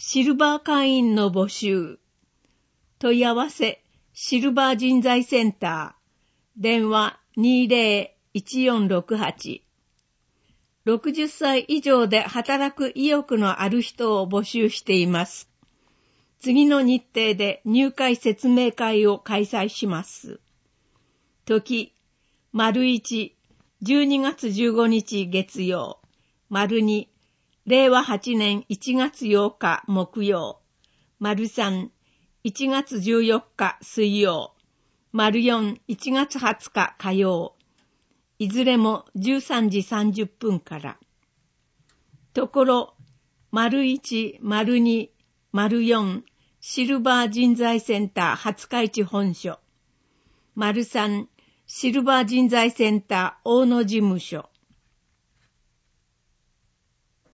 シルバー会員の募集。問い合わせ、シルバー人材センター。電話20-1468。60歳以上で働く意欲のある人を募集しています。次の日程で入会説明会を開催します。時、1、12月15日月曜。2、令和8年1月8日木曜。3、1月14日水曜。4、1月20日火曜。いずれも13時30分から。ところ、1、2、4、シルバー人材センター廿日市本所。3、シルバー人材センター大野事務所。